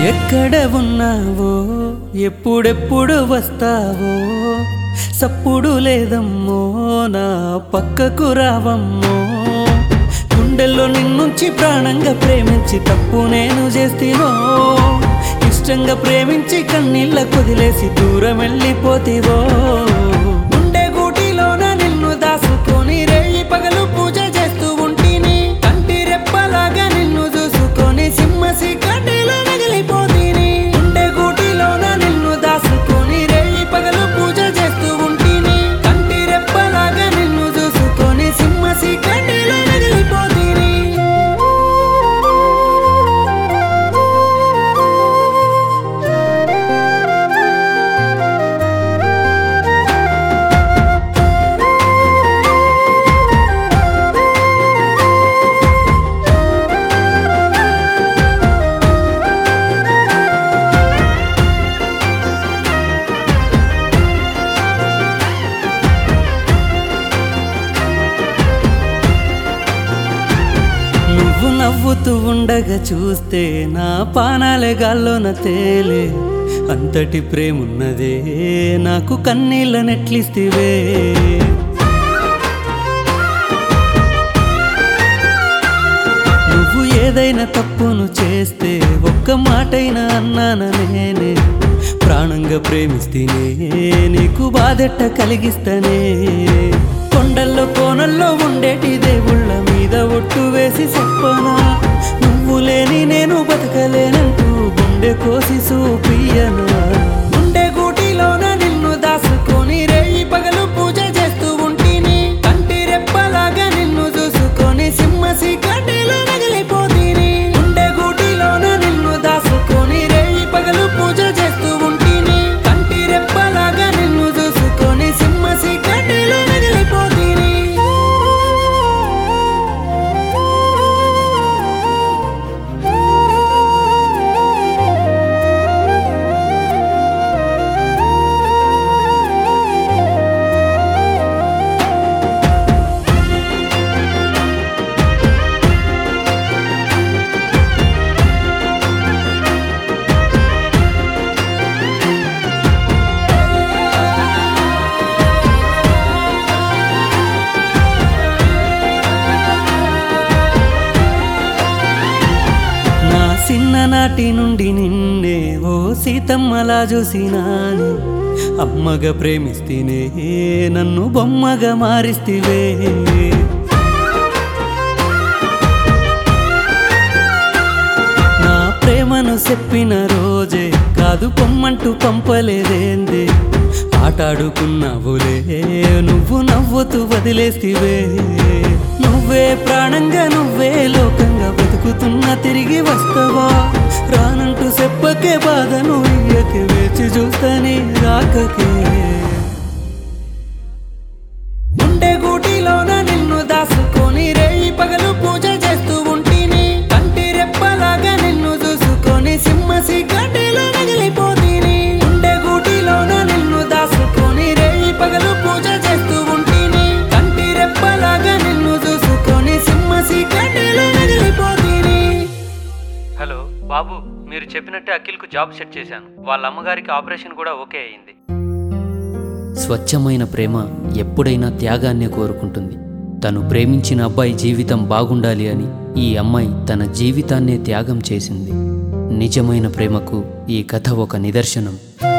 ఎక్కడ ఉన్నావో ఎప్పుడెప్పుడు వస్తావో సప్పుడు లేదమ్మో నా పక్కకు రావమ్మో గుండెల్లో నిన్నుంచి ప్రాణంగా ప్రేమించి తప్పు నేను చేస్తేవో ఇష్టంగా ప్రేమించి కన్నీళ్ళ కుదిలేసి దూరం వెళ్ళిపోతీవో గుండె గూటిలోన నిన్ను దాసుకొని రేయి పగలు పూజ చేస్తూ ఉంటిని కంటి రెప్పలాగా నిన్ను చూసుకొని సింహసి కట్టెలో నగిలిపోతీని గుండె గూటిలోన నిన్ను దాసుకొని రేయి పగలు పూజ చేస్తూ ఉంటిని కంటి రెప్పలాగా నిన్ను చూసుకొని సింహసి కట్టెలో నగిలిపోతీని నువ్వు నవ్వుతూ ఉండగా చూస్తే నా పానాలే గాల్లోన తేలే అంతటి ప్రేమున్నదే నాకు కన్నీళ్ళ నెట్లిస్తివే నువ్వు ఏదైనా తప్పును చేస్తే ఒక్క మాటైనా అన్నాన నేనే ప్రాణంగా ప్రేమిస్తేనే నీకు బాధెట్ట కలిగిస్తనే కొండల్లో కోనల్లో ఉండేటి దేవుళ్ళ మీద ఒట్టు వేసి చెప్పనా నువ్వు లేని నేను బతకలేనంటూ గుండె కోసి చూపియనా గుండె గూటిలోన నిన్ను దాసుకొని రేయి పగలు పూజ చేస్తూ ఉంటిని కంటి రెప్పలాగా నిన్ను చూసుకొని సింహసి కట్టెలో నగిలిపోతీని గుండె గూటిలోన నిన్ను దాసుకొని రేయి పగలు పూజ చేస్తూ ఉంటిని కంటి రెప్పలాగా నిన్ను చూసుకొని సింహసి కట్టెలో నగిలిపోతీని చిన్ననాటి నుండి నిన్నే ఓ సీతమ్మలా చూసినాని అమ్మగా ప్రేమిస్తేనే నన్ను బొమ్మగా మారిస్తివే నా ప్రేమను చెప్పిన రోజే కాదు పొమ్మంటూ పంపలేదేందే ఆటాడుకున్నావులే నువ్వు నవ్వుతూ వదిలేస్తివే నువ్వే ప్రాణంగా నువ్వే లోకంగా బతుకుతున్నా తిరిగి వస్తావా రానంటూ చెప్పకే బాధను ఇయ్యకే వేచి చూస్తానే రాకకే గుండె గూటిలోన నిన్ను దాసుకొని రేయి పగలు పూజ చేస్తూ ఉంటిని కంటి రెప్పలాగా నిన్ను చూసుకొని సింహసి కట్టెలో నగిలిపోతీని గుండె గూటిలోన నిన్ను దాసుకొని రేయి పగలు పూజ చేస్తూ ఉంటిని కంటి రెప్పలాగా నిన్ను చూసుకొని సింహసి కట్టెలో నగిలిపోతీని. హలో బాబు, మీరు చెప్పినట్టే అఖిల్కు జాబ్ సెట్ చేశాను. వాళ్ళ అమ్మగారికి ఆపరేషన్ కూడా ఓకే అయింది. స్వచ్ఛమైన ప్రేమ ఎప్పుడైనా త్యాగాన్నే కోరుకుంటుంది. తను ప్రేమించిన అబ్బాయి జీవితం బాగుండాలి అని ఈ అమ్మాయి తన జీవితాన్నే త్యాగం చేసింది. నిజమైన ప్రేమకు ఈ కథ ఒక నిదర్శనం.